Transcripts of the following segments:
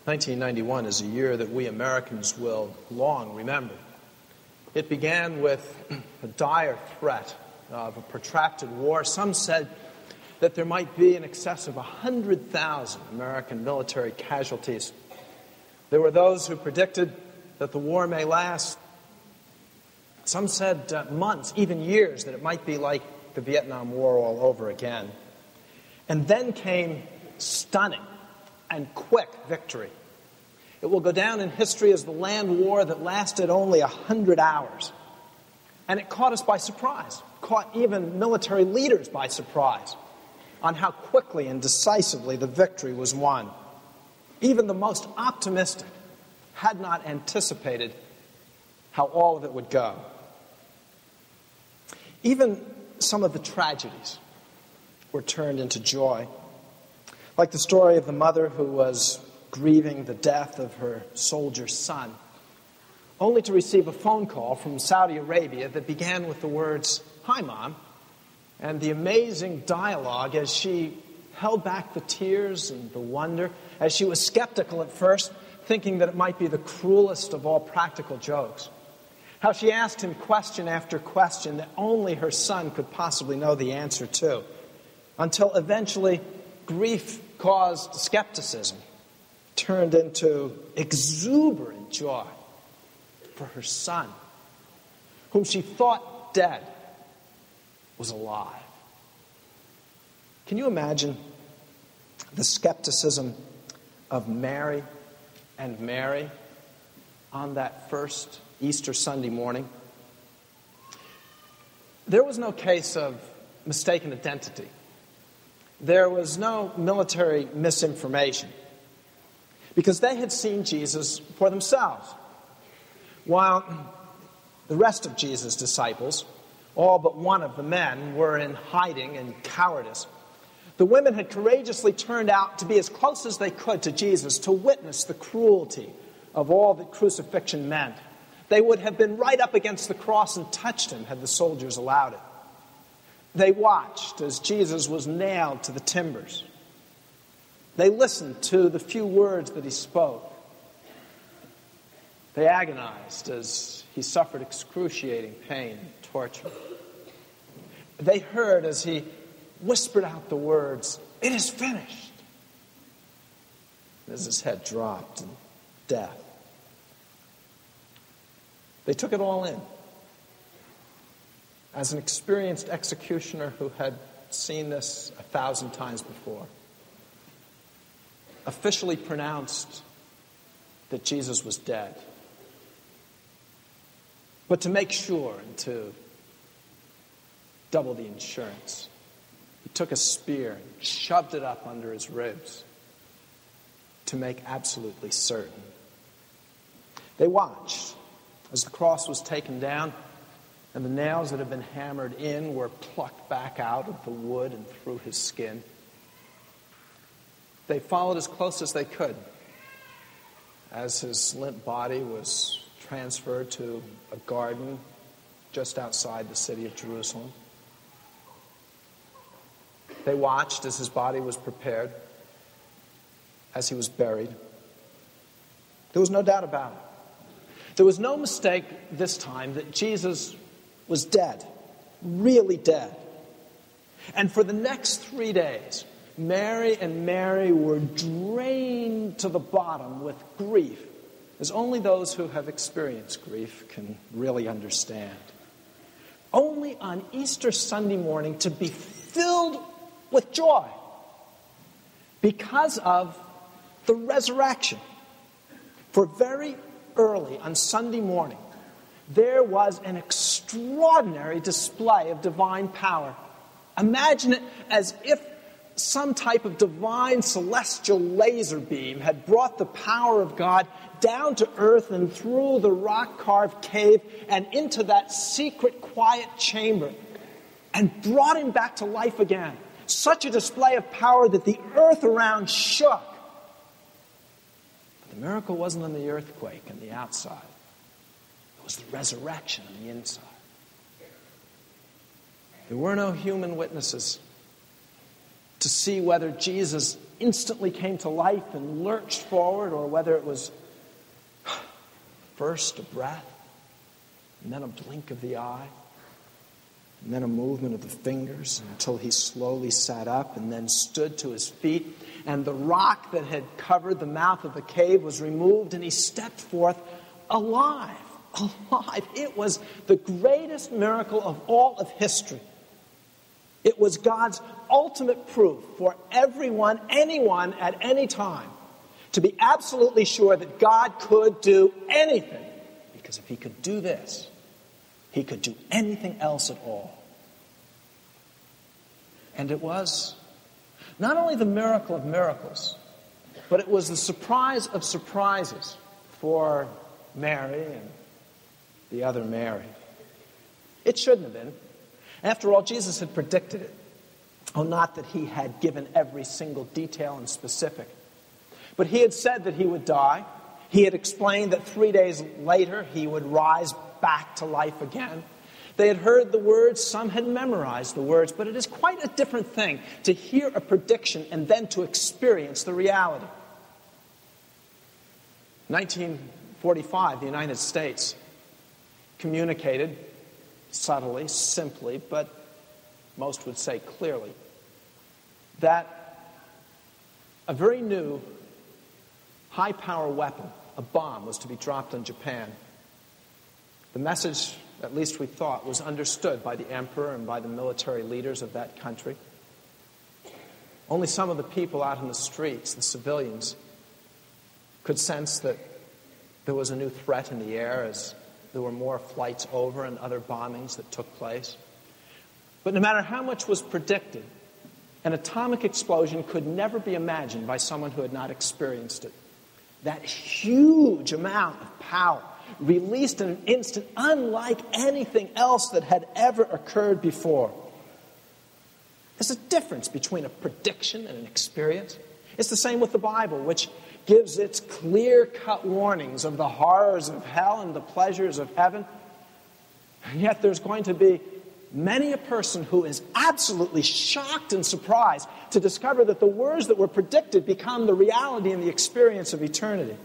1991 is a year that we Americans will long remember. It began with a dire threat of a protracted war. Some said that there might be in excess of 100,000 American military casualties. There were those who predicted that the war may last. Some said months, even years, that it might be like the Vietnam War all over again. And then came stunning and quick victory. It will go down in history as the land war that lasted only 100 hours. And it caught us by surprise, caught even military leaders by surprise on how quickly and decisively the victory was won. Even the most optimistic had not anticipated how all of it would go. Even some of the tragedies were turned into joy, like the story of the mother who was grieving the death of her soldier son, only to receive a phone call from Saudi Arabia that began with the words, "Hi, Mom," and the amazing dialogue as she held back the tears and the wonder, as she was skeptical at first, thinking that it might be the cruelest of all practical jokes. How she asked him question after question that only her son could possibly know the answer to, until eventually grief-caused skepticism turned into exuberant joy for her son, whom she thought dead, was alive. Can you imagine the skepticism of Mary and Mary on that first Easter Sunday morning? There was no case of mistaken identity. There was no military misinformation, because they had seen Jesus for themselves. While the rest of Jesus' disciples, all but one of the men, were in hiding and cowardice, the women had courageously turned out to be as close as they could to Jesus, to witness the cruelty of all that crucifixion meant. They would have been right up against the cross and touched him had the soldiers allowed it. They watched as Jesus was nailed to the timbers. They listened to the few words that he spoke. They agonized as he suffered excruciating pain and torture. They heard as he whispered out the words, "It is finished," as his head dropped in death. They took it all in. As an experienced executioner who had seen this 1,000 times before, officially pronounced that Jesus was dead. But to make sure and to double the insurance, he took a spear and shoved it up under his ribs to make absolutely certain. They watched as the cross was taken down and the nails that had been hammered in were plucked back out of the wood and through his skin. They followed as close as they could as his limp body was transferred to a garden just outside the city of Jerusalem. They watched as his body was prepared, as he was buried. There was no doubt about it. There was no mistake this time that Jesus was dead, really dead. And for the next 3 days, Mary and Mary were drained to the bottom with grief, as only those who have experienced grief can really understand. Only on Easter Sunday morning to be filled with joy because of the resurrection. For very early on Sunday morning, there was an extraordinary display of divine power. Imagine it as if some type of divine celestial laser beam had brought the power of God down to earth and through the rock-carved cave and into that secret, quiet chamber and brought him back to life again. Such a display of power that the earth around shook. But the miracle wasn't in the earthquake on the outside. It was the resurrection on the inside. There were no human witnesses to see whether Jesus instantly came to life and lurched forward, or whether it was first a breath, and then a blink of the eye, and then a movement of the fingers until he slowly sat up and then stood to his feet, and the rock that had covered the mouth of the cave was removed, and he stepped forth alive. Alive. It was the greatest miracle of all of history. It was God's ultimate proof for everyone, anyone, at any time, to be absolutely sure that God could do anything. Because if he could do this, he could do anything else at all. And it was not only the miracle of miracles, but it was the surprise of surprises for Mary and the other Mary. It shouldn't have been. After all, Jesus had predicted it. Oh, not that he had given every single detail and specific, but he had said that he would die. He had explained that 3 days later he would rise back to life again. They had heard the words, some had memorized the words, but it is quite a different thing to hear a prediction and then to experience the reality. 1945, the United States communicated subtly, simply, but most would say clearly, that a very new high-power weapon, a bomb, was to be dropped on Japan. The message, at least we thought, was understood by the emperor and by the military leaders of that country. Only some of the people out in the streets, the civilians, could sense that there was a new threat in the air as there were more flights over and other bombings that took place. But no matter how much was predicted, an atomic explosion could never be imagined by someone who had not experienced it. That huge amount of power released in an instant, unlike anything else that had ever occurred before. There's a difference between a prediction and an experience. It's the same with the Bible, which gives its clear-cut warnings of the horrors of hell and the pleasures of heaven. And yet there's going to be many a person who is absolutely shocked and surprised to discover that the words that were predicted become the reality and the experience of eternity.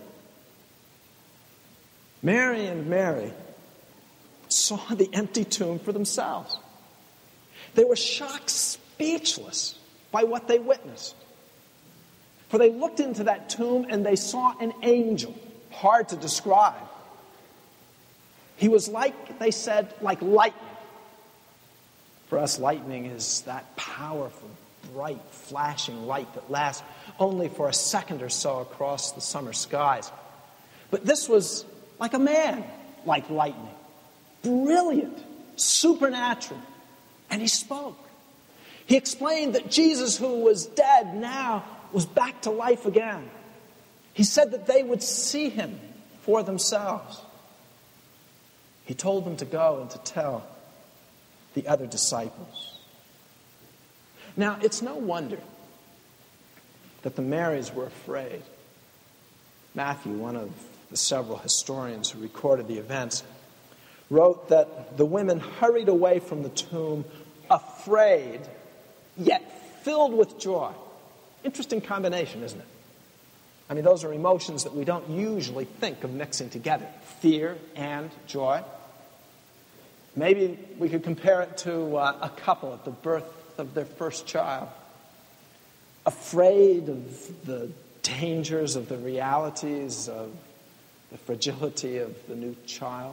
Mary and Mary saw the empty tomb for themselves. They were shocked, speechless by what they witnessed. For they looked into that tomb and they saw an angel, hard to describe. He was like, they said, like lightning. For us, lightning is that powerful, bright, flashing light that lasts only for a second or so across the summer skies. But this was like a man, like lightning. Brilliant, supernatural. And he spoke. He explained that Jesus, who was dead, now was back to life again. He said that they would see him for themselves. He told them to go and to tell the other disciples. Now, it's no wonder that the Marys were afraid. Matthew, one of the several historians who recorded the events, wrote that the women hurried away from the tomb, afraid, yet filled with joy. Interesting combination, isn't it? I mean, those are emotions that we don't usually think of mixing together. Fear and joy. Maybe we could compare it to a couple at the birth of their first child. Afraid of the dangers, of the realities, of the fragility of the new child.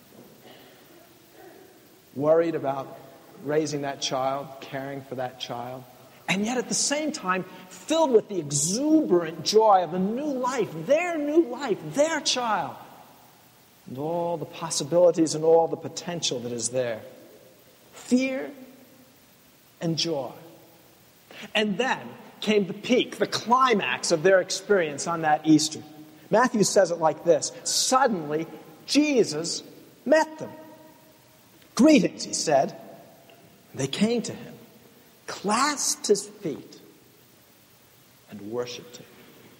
Worried about raising that child, caring for that child. And yet at the same time, filled with the exuberant joy of a new life, their child. And all the possibilities and all the potential that is there. Fear and joy. And then came the peak, the climax of their experience on that Easter. Matthew says it like this: suddenly, Jesus met them. Greetings, he said. They came to him, clasped his feet, and worshipped him.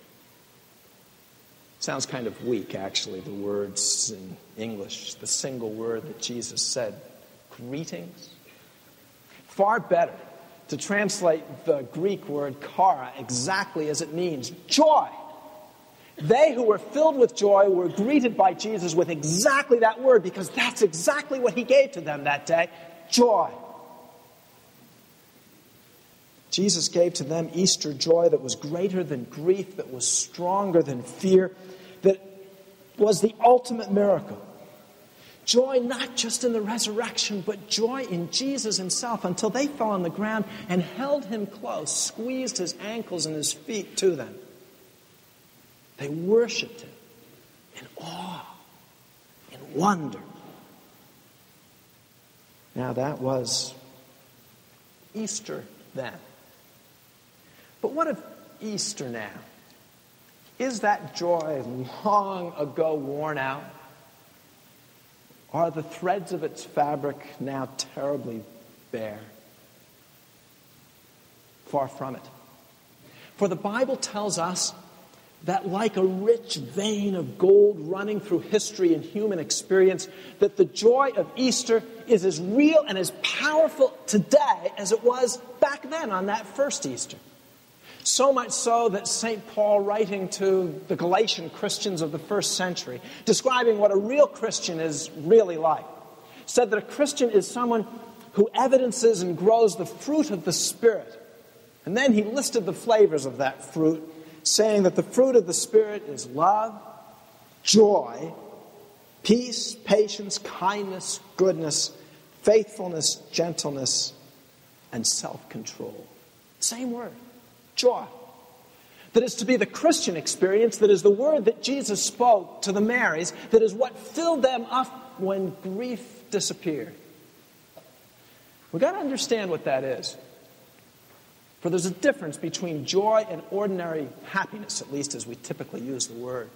Sounds kind of weak, actually, the words in English, the single word that Jesus said, greetings. Far better to translate the Greek word chara exactly as it means, joy. They who were filled with joy were greeted by Jesus with exactly that word, because that's exactly what he gave to them that day, joy. Jesus gave to them Easter joy that was greater than grief, that was stronger than fear, that was the ultimate miracle. Joy not just in the resurrection, but joy in Jesus himself, until they fell on the ground and held him close, squeezed his ankles and his feet to them. They worshiped him in awe, in wonder. Now that was Easter then. But what of Easter now? Is that joy long ago worn out? Are the threads of its fabric now terribly bare? Far from it. For the Bible tells us that like a rich vein of gold running through history and human experience, that the joy of Easter is as real and as powerful today as it was back then on that first Easter. So much so that St. Paul, writing to the Galatian Christians of the first century, describing what a real Christian is really like, said that a Christian is someone who evidences and grows the fruit of the Spirit. And then he listed the flavors of that fruit, saying that the fruit of the Spirit is love, joy, peace, patience, kindness, goodness, faithfulness, gentleness, and self-control. Same word. Joy. That is to be the Christian experience, that is the word that Jesus spoke to the Marys, that is what filled them up when grief disappeared. We've got to understand what that is. For there's a difference between joy and ordinary happiness, at least as we typically use the word.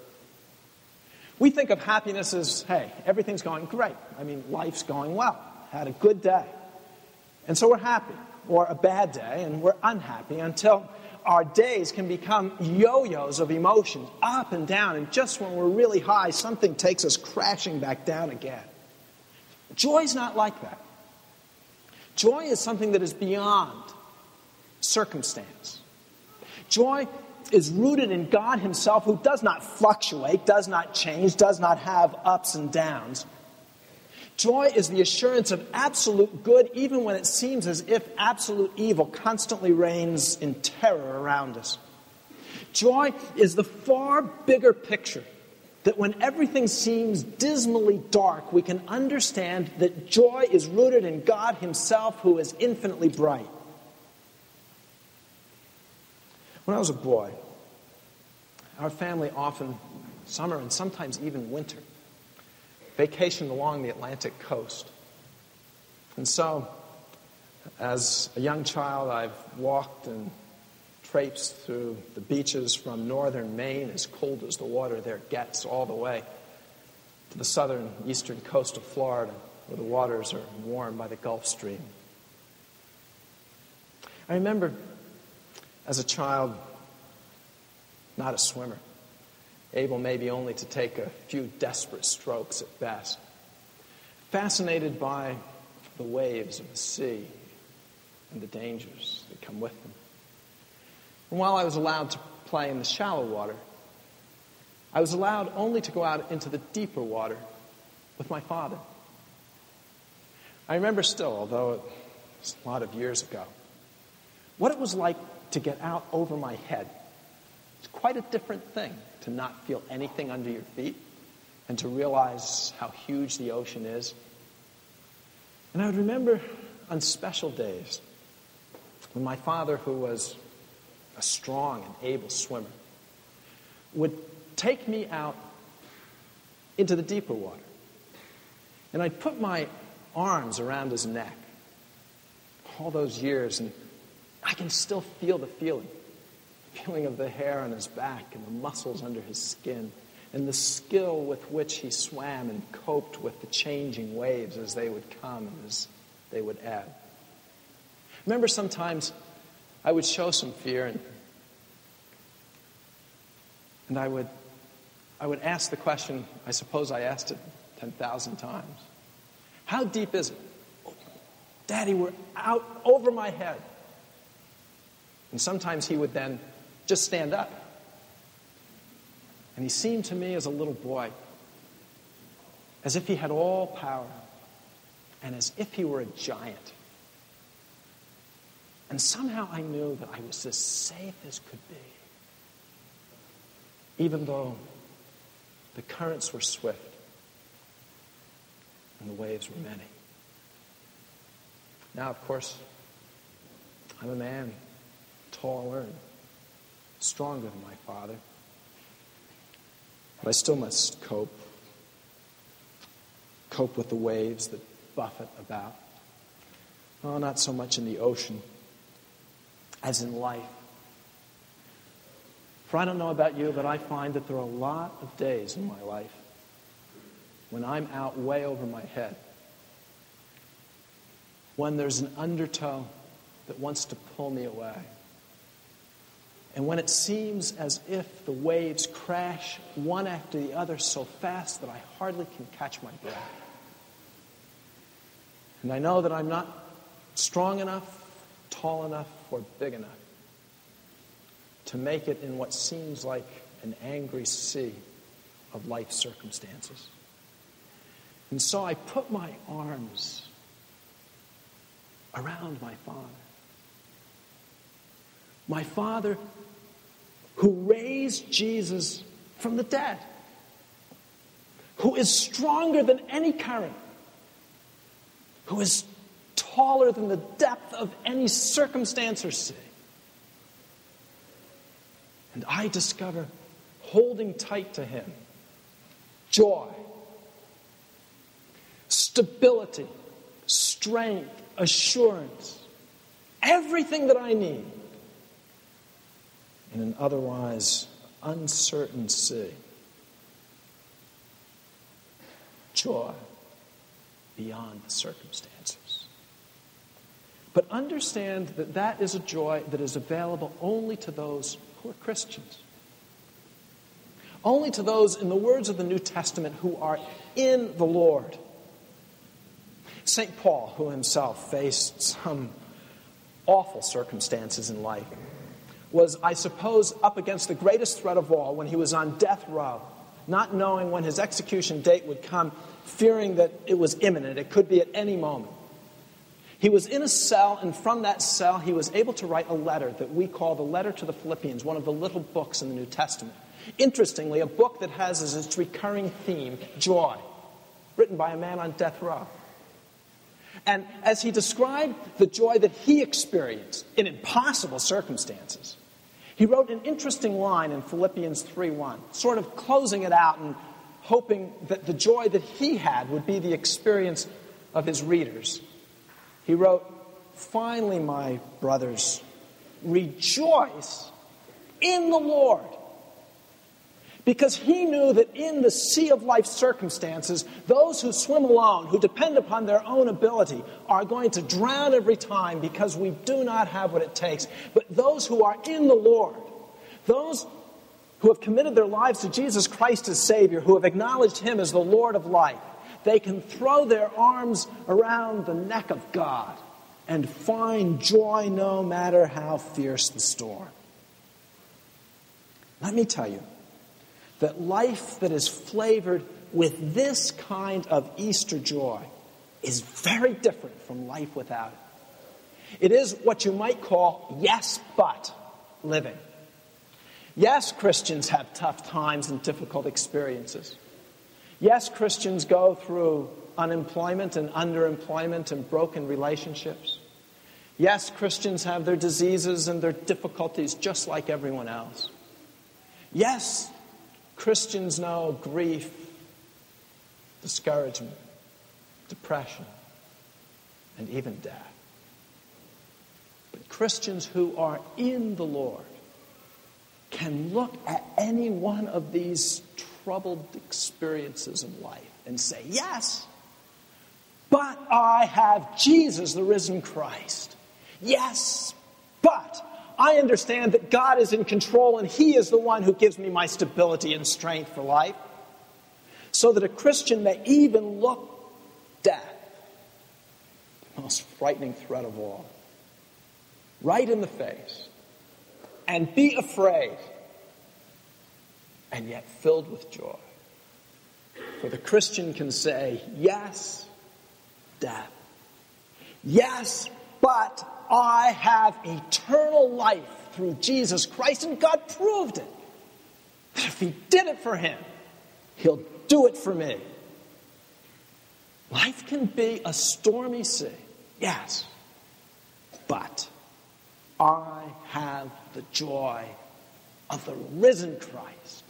We think of happiness as, hey, everything's going great. I mean, life's going well. Had a good day. And so we're happy. Or a bad day, and we're unhappy until our days can become yo-yos of emotions, up and down, and just when we're really high, something takes us crashing back down again. Joy's not like that. Joy is something that is beyond circumstance. Joy is rooted in God himself, who does not fluctuate, does not change, does not have ups and downs. Joy is the assurance of absolute good, even when it seems as if absolute evil constantly reigns in terror around us. Joy is the far bigger picture, that when everything seems dismally dark, we can understand that joy is rooted in God himself, who is infinitely bright. When I was a boy, our family often, summer and sometimes even winter, vacationed along the Atlantic coast. And so, as a young child, I've walked and traipsed through the beaches from northern Maine, as cold as the water there gets, all the way to the southern eastern coast of Florida, where the waters are warmed by the Gulf Stream. I remember, as a child, not a swimmer, able maybe only to take a few desperate strokes at best, fascinated by the waves of the sea and the dangers that come with them. And while I was allowed to play in the shallow water, I was allowed only to go out into the deeper water with my father. I remember still, although it was a lot of years ago, what it was like to get out over my head. It's quite a different thing to not feel anything under your feet and to realize how huge the ocean is. And I would remember on special days when my father, who was a strong and able swimmer, would take me out into the deeper water. And I'd put my arms around his neck all those years, and I can still feel the feeling of the hair on his back and the muscles under his skin and the skill with which he swam and coped with the changing waves as they would come and as they would ebb. Remember, sometimes I would show some fear and I would ask the question, I suppose I asked it 10,000 times. How deep is it? Daddy, we're out over my head. And sometimes he would then just stand up. And he seemed to me as a little boy, as if he had all power, and as if he were a giant. And somehow I knew that I was as safe as could be, even though the currents were swift and the waves were many. Now, of course, I'm a man, taller and stronger than my father. But I still must cope with the waves that buffet about. Oh, not so much in the ocean as in life. For I don't know about you, but I find that there are a lot of days in my life when I'm out way over my head, when there's an undertow that wants to pull me away, and when it seems as if the waves crash one after the other so fast that I hardly can catch my breath. And I know that I'm not strong enough, tall enough, or big enough to make it in what seems like an angry sea of life circumstances. And so I put my arms around my Father. My Father who raised Jesus from the dead, who is stronger than any current, who is taller than the depth of any circumstance or sea. And I discover, holding tight to him, joy, stability, strength, assurance, everything that I need in an otherwise uncertain sea. Joy beyond the circumstances. But understand that that is a joy that is available only to those who are Christians. Only to those, in the words of the New Testament, who are in the Lord. St. Paul, who himself faced some awful circumstances in life, was, I suppose, up against the greatest threat of all when he was on death row, not knowing when his execution date would come, fearing that it was imminent, it could be at any moment. He was in a cell, and from that cell he was able to write a letter that we call the Letter to the Philippians, one of the little books in the New Testament. Interestingly, a book that has as its recurring theme, joy, written by a man on death row. And as he described the joy that he experienced in impossible circumstances, he wrote an interesting line in Philippians 3:1, sort of closing it out and hoping that the joy that he had would be the experience of his readers. He wrote, "Finally, my brothers, rejoice in the Lord." Because he knew that in the sea of life circumstances, those who swim alone, who depend upon their own ability, are going to drown every time because we do not have what it takes. But those who are in the Lord, those who have committed their lives to Jesus Christ as Savior, who have acknowledged him as the Lord of life, they can throw their arms around the neck of God and find joy no matter how fierce the storm. Let me tell you that life that is flavored with this kind of Easter joy is very different from life without it. It is what you might call yes, but living. Yes, Christians have tough times and difficult experiences. Yes, Christians go through unemployment and underemployment and broken relationships. Yes, Christians have their diseases and their difficulties just like everyone else. Yes, Christians know grief, discouragement, depression, and even death. But Christians who are in the Lord can look at any one of these troubled experiences of life and say, yes, but I have Jesus, the risen Christ. Yes, but I understand that God is in control and he is the one who gives me my stability and strength for life. So that a Christian may even look death, the most frightening threat of all, right in the face and be afraid, and yet filled with joy. For the Christian can say, yes, death. Yes, but I have eternal life through Jesus Christ, and God proved it. That if he did it for him, he'll do it for me. Life can be a stormy sea, yes, but I have the joy of the risen Christ.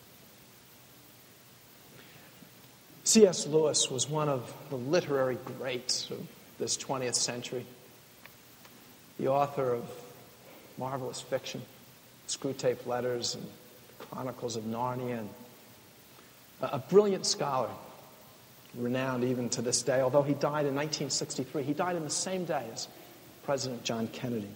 C.S. Lewis was one of the literary greats of this 20th century. The author of marvelous fiction, Screwtape Letters and Chronicles of Narnia, and a brilliant scholar, renowned even to this day, although he died in 1963. He died in the same day as President John Kennedy.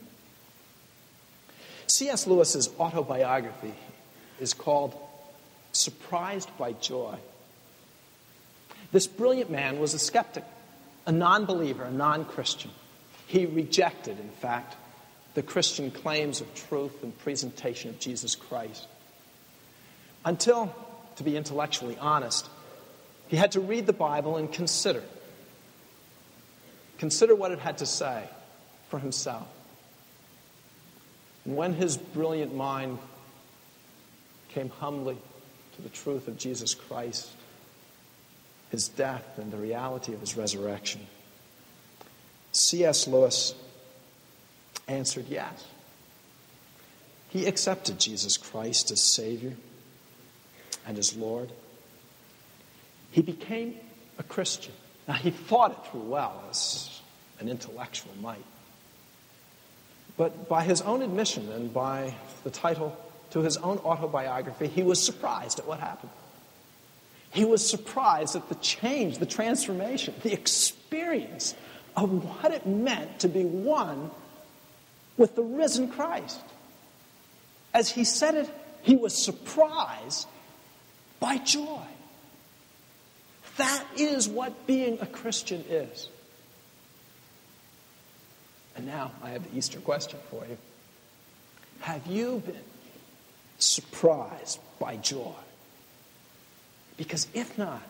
C.S. Lewis's autobiography is called Surprised by Joy. This brilliant man was a skeptic, a non-believer, a non-Christian. He rejected, in fact, the Christian claims of truth and presentation of Jesus Christ. Until, to be intellectually honest, he had to read the Bible and consider what it had to say for himself. And when his brilliant mind came humbly to the truth of Jesus Christ, his death and the reality of his resurrection, C.S. Lewis answered yes. He accepted Jesus Christ as Savior and as Lord. He became a Christian. Now, he thought it through well, as an intellectual might. But by his own admission and by the title to his own autobiography, he was surprised at what happened. He was surprised at the change, the transformation, the experience of what it meant to be one with the risen Christ. As he said it, he was surprised by joy. That is what being a Christian is. And now I have the Easter question for you. Have you been surprised by joy? Because if not,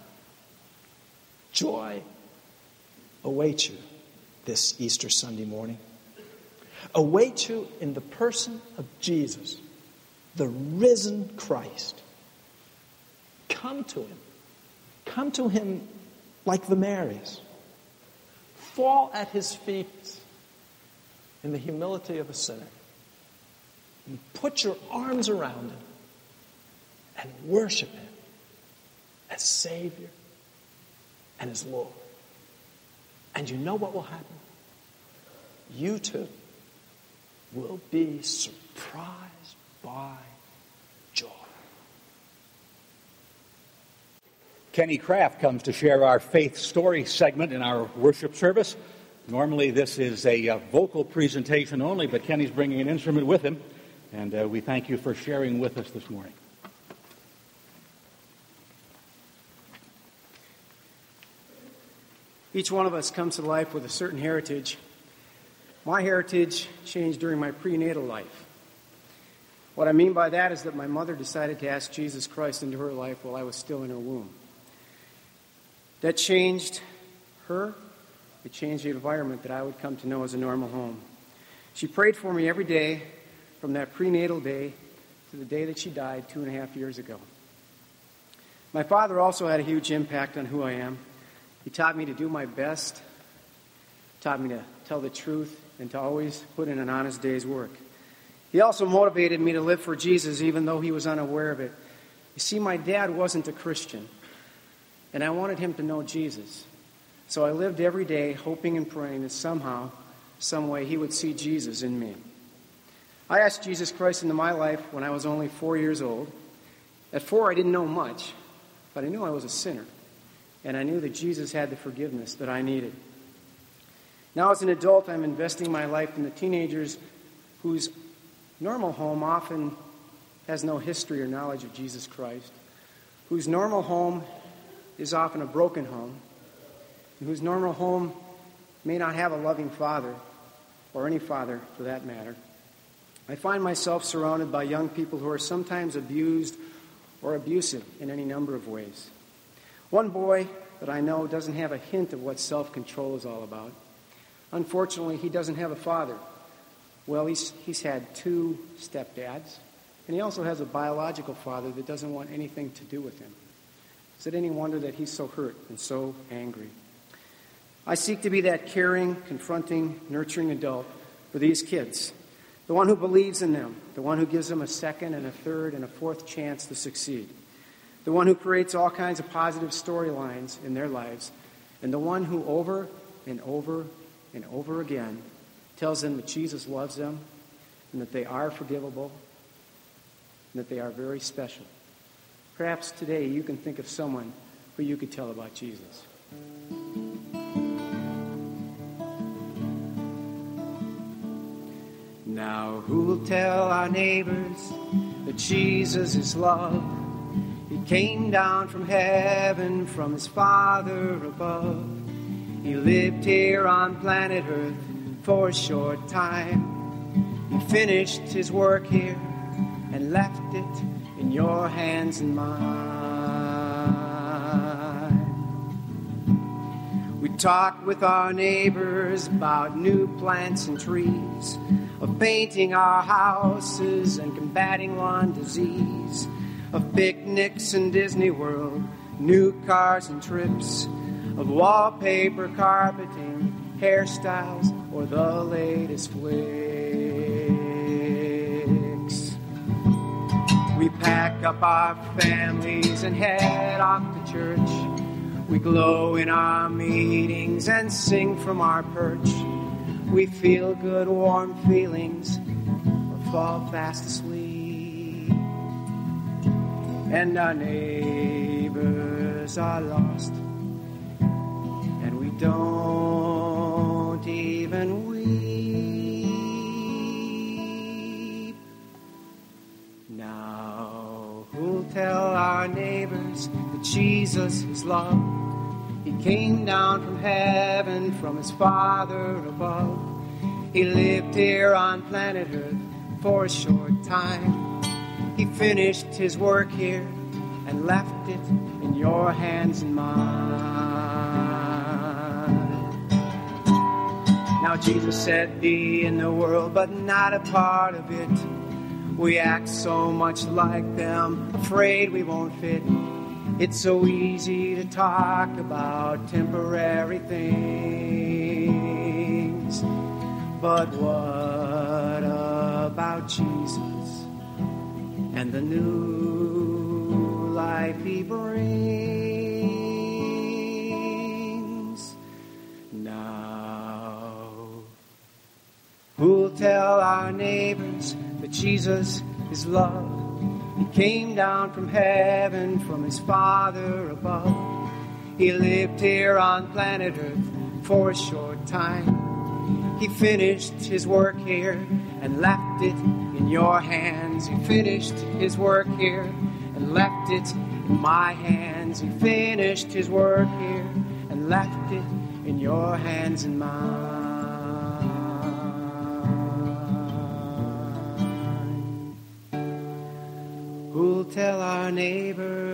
joy awaits you this Easter Sunday morning. Awaits you in the person of Jesus, the risen Christ. Come to him. Come to him like the Marys. Fall at his feet in the humility of a sinner. And put your arms around him and worship him as Savior and as Lord. And you know what will happen? You too will be surprised by joy. Kenny Kraft comes to share our faith story segment in our worship service. Normally this is a vocal presentation only, but Kenny's bringing an instrument with him, and we thank you for sharing with us this morning. Each one of us comes to life with a certain heritage. My heritage changed during my prenatal life. What I mean by that is that my mother decided to ask Jesus Christ into her life while I was still in her womb. That changed her. It changed the environment that I would come to know as a normal home. She prayed for me every day from that prenatal day to the day that she died 2.5 years ago. My father also had a huge impact on who I am. He taught me to do my best, taught me to tell the truth, and to always put in an honest day's work. He also motivated me to live for Jesus even though he was unaware of it. You see, my dad wasn't a Christian, and I wanted him to know Jesus. So I lived every day hoping and praying that somehow, some way, he would see Jesus in me. I asked Jesus Christ into my life when I was only 4 years old. At 4, I didn't know much, but I knew I was a sinner. And I knew that Jesus had the forgiveness that I needed. Now as an adult, I'm investing my life in the teenagers whose normal home often has no history or knowledge of Jesus Christ, whose normal home is often a broken home, and whose normal home may not have a loving father, or any father for that matter. I find myself surrounded by young people who are sometimes abused or abusive in any number of ways. One boy that I know doesn't have a hint of what self-control is all about. Unfortunately, he doesn't have a father. Well, he's had 2 stepdads, and he also has a biological father that doesn't want anything to do with him. Is it any wonder that he's so hurt and so angry? I seek to be that caring, confronting, nurturing adult for these kids, the one who believes in them, the one who gives them a second and a third and a fourth chance to succeed, the one who creates all kinds of positive storylines in their lives, and the one who over and over and over again tells them that Jesus loves them and that they are forgivable and that they are very special. Perhaps today you can think of someone who you could tell about Jesus. Now who'll tell our neighbors that Jesus is love? He came down from heaven from his Father above. He lived here on planet Earth for a short time. He finished his work here and left it in your hands and mine. We talked with our neighbors about new plants and trees, of painting our houses and combating lawn disease, of picnics in Disney World, new cars and trips, of wallpaper, carpeting, hairstyles, or the latest flicks. We pack up our families and head off to church. We glow in our meetings and sing from our perch. We feel good, warm feelings, or fall fast asleep. And our neighbors are lost, and we don't even weep. Now, who'll tell our neighbors that Jesus is love? He came down from heaven from his Father above. He lived here on planet Earth for a short time. He finished his work here and left it in your hands and mine. Now Jesus said, be in the world, but not a part of it. We act so much like them, afraid we won't fit. It's so easy to talk about temporary things. But what about Jesus and the new life he brings? Now, who'll tell our neighbors that Jesus is love? He came down from heaven from his Father above. He lived here on planet Earth for a short time. He finished his work here and left it in your hands. He finished his work here and left it in my hands. He finished his work here and left it in your hands and mine. Who'll tell our neighbors